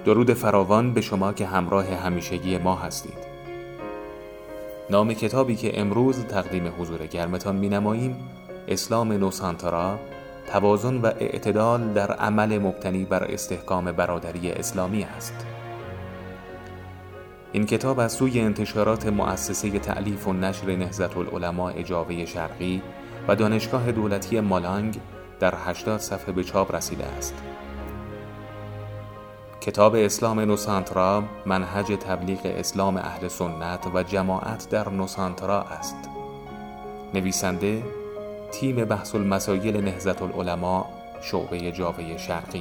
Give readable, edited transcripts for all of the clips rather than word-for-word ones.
درود فراوان به شما که همراه همیشگی ما هستید. نام کتابی که امروز تقدیم حضور گرمتان می‌نماییم، اسلام نوسانتارا، توازن و اعتدال در عمل مبتنی بر استحکام برادری اسلامی است. این کتاب از سوی انتشارات مؤسسه تألیف و نشر نهضت العلماء جاوه شرقی و دانشگاه دولتی مالانگ در 80 صفحه به چاپ رسیده است. کتاب اسلام نوسانتارا منهج تبلیغ اسلام اهل سنت و جماعت در نوسانتارا است. نویسنده تیم بحث المسائل نهضت العلماء شعبه جاوه شرقی.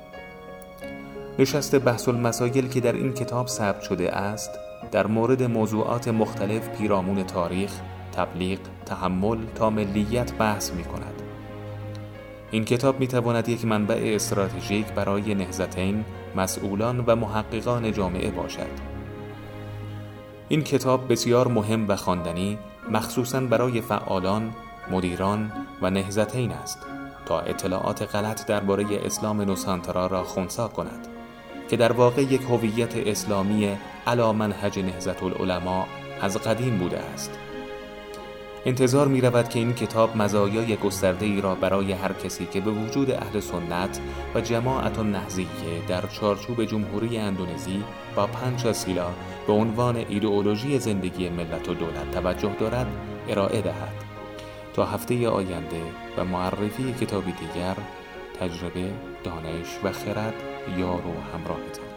نشست بحث المسائل که در این کتاب ثبت شده است در مورد موضوعات مختلف پیرامون تاریخ، تبلیغ، تحمل تا ملیت بحث می کند. این کتاب می تواند یک منبع استراتژیک برای نهضتین، مسئولان و محققان جامعه باشد. این کتاب بسیار مهم و خواندنی مخصوصاً برای فعالان، مدیران و نهضتین است تا اطلاعات غلط درباره اسلام نوسانتارا را خنثی کند که در واقع یک هویت اسلامی علی منهج نهضت العلماء از قدیم بوده است. انتظار می رود که این کتاب مزایای گسترده‌ای را برای هر کسی که به وجود اهل سنت و جماعت النهضیه در چارچوب جمهوری اندونزی با پنچا سیلا به عنوان ایدئولوژی زندگی ملت و دولت توجه دارد ارائه دهد. تا هفته آینده و معرفی کتابی دیگر، تجربه، دانش و خرد یار و همراهتان.